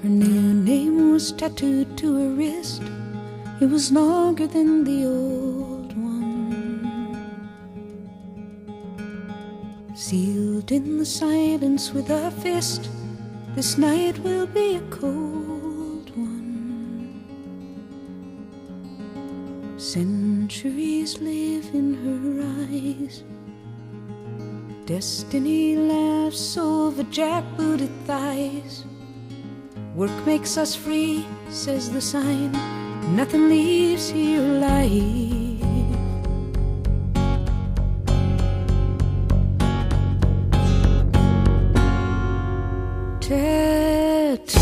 Her new name was tattooed to her wrist. It was longer than the old one. Sealed in the silence with a fist, this night will be a cold one. Centuries live in her eyes. Destiny laughs over jackbooted thighs. Work makes us free, says the sign. Nothing leaves here alive. Tattoo.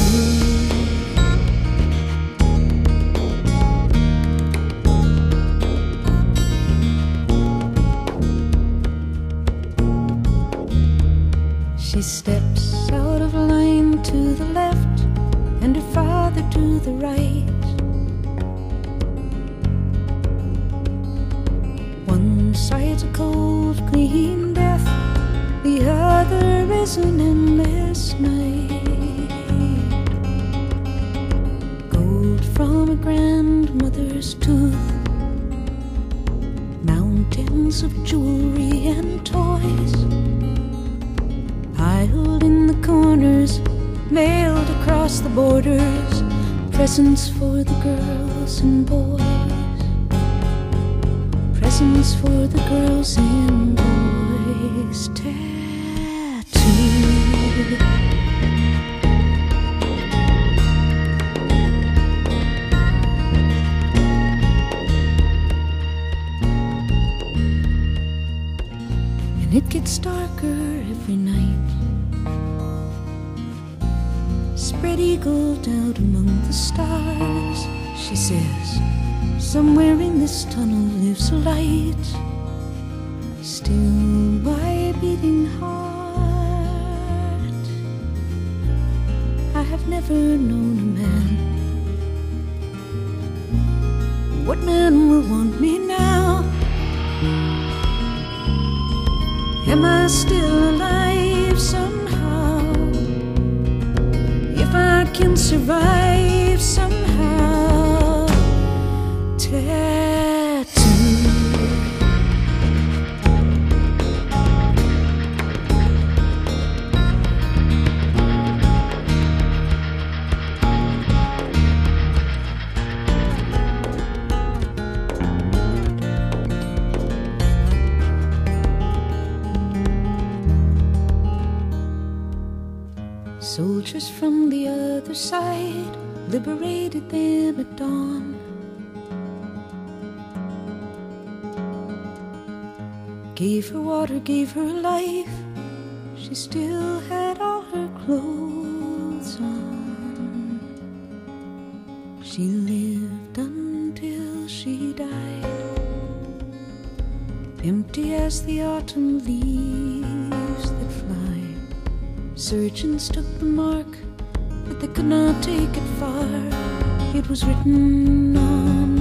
She steps out of line to the left, and her father to the right. One side's a cold, clean death, the other is an endless night. Gold from a grandmother's tooth, mountains of jewelry and toys, piled in the corners, nailed across the borders, presents for the girls and boys. Presents for the girls and boys. Tattooed. And it gets darker every night. Spread eagled out among the stars, she says, somewhere in this tunnel lives a light. Still my beating heart. I have never known a man. What man will want me now? Am I still alive somehow? If I can survive somehow. Tattoo. Soldiers from the other side liberated them at dawn. Gave her water, gave her life. She still had all her clothes on. She lived until she died, empty as the autumn leaves that fly. Surgeons took the mark, but they could not take it far. It was written on